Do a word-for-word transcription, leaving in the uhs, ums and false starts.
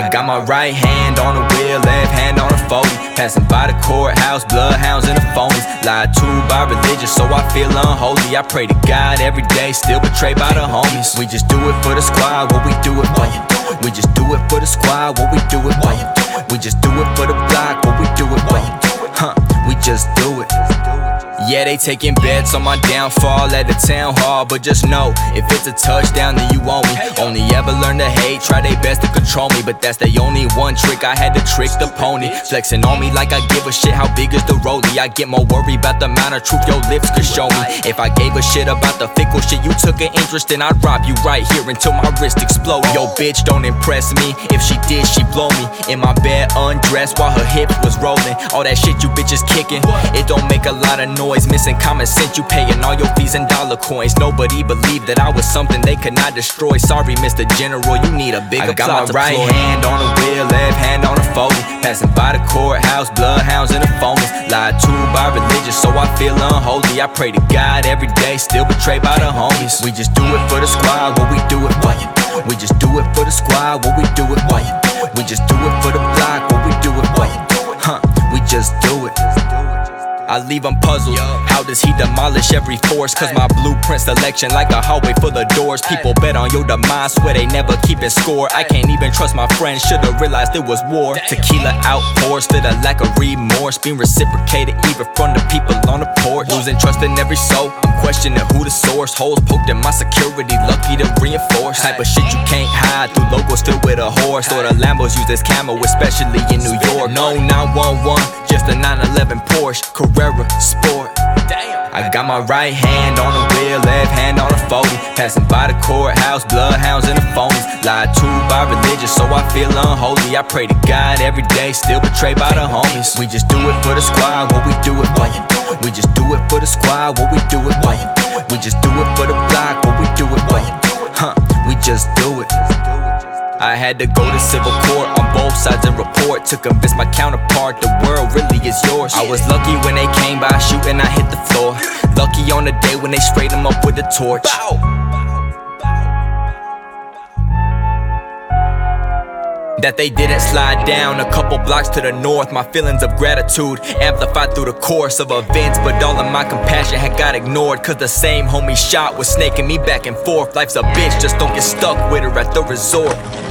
I got my right hand on the wheel, left hand on the forty. Passing by the courthouse, bloodhounds and the phonies. Lied to by religion, so I feel unholy. I pray to God every day, still betrayed by the homies. We just do it for the squad, what we do it for. We just do it for the squad, what we do it for. We just do it for the block, what we do it for. Huh, we just do it. Yeah, they taking bets on my downfall at the town hall, but just know, if it's a touchdown, then you own me. Only ever learn to hate, try their best to control me, but that's the only one trick I had to trick the pony. Flexing on me like I give a shit, how big is the rollie? I get more worried about the amount of truth your lips could show me. If I gave a shit about the fickle shit you took an interest in, I'd rob you right here until my wrist explode. Yo, bitch, don't impress me, if she did, she blow me. In my bed, undressed while her hips was rolling. All that shit you bitches kicking, it don't make a lot of noise. Missing common sense, you paying all your fees in dollar coins. Nobody believed that I was something they could not destroy. Sorry, Mister General, you need a bigger plot. I got my right hand on the wheel, left hand on the forty. Passing by the courthouse, bloodhounds and the phonies. Lied to by religion, so I feel unholy. I pray to God every day, still betrayed by the homies. We just do it for the squad, what we do it for. We just do it for the squad, what we do it for. We just do it for the block, what we do it for. Huh, we just do it. I leave them puzzled, how does he demolish every force? Cause my blueprint selection like a hallway full of doors. People bet on your demise, swear they never keepin' score. I can't even trust my friends, should've realized it was war. Tequila outpours to the lack of remorse, being reciprocated even from the people on the porch. Losing trust in every soul, I'm questioning who the source. Holes poked in my security, lucky to reinforce. Type of shit you can't hide through logos filled with a horse. Or the Lambos use as camo, especially in New York. No nine one one, just a nine eleven Porsche Carrera Sport. I got my right hand on the wheel, left hand on the forty. Passing by the courthouse, bloodhounds and the phonies. Lied to by religion, so I feel unholy. I pray to God every day, still betrayed by the homies. We just do it for the squad, what we do it for. We just do it for the squad, what we do it for. We just do it for the block, what we do it for. Huh, we just do it. I had to go to civil court on both sides and report to convince my counterpart the world really is yours. I was lucky when they came by shooting, I hit the floor. Lucky on the day when they sprayed him up with a torch. That they didn't slide down a couple blocks to the north. My feelings of gratitude amplified through the course of events, but all of my compassion had got ignored. Cause the same homie shot was snaking me back and forth. Life's a bitch, just don't get stuck with her at the resort.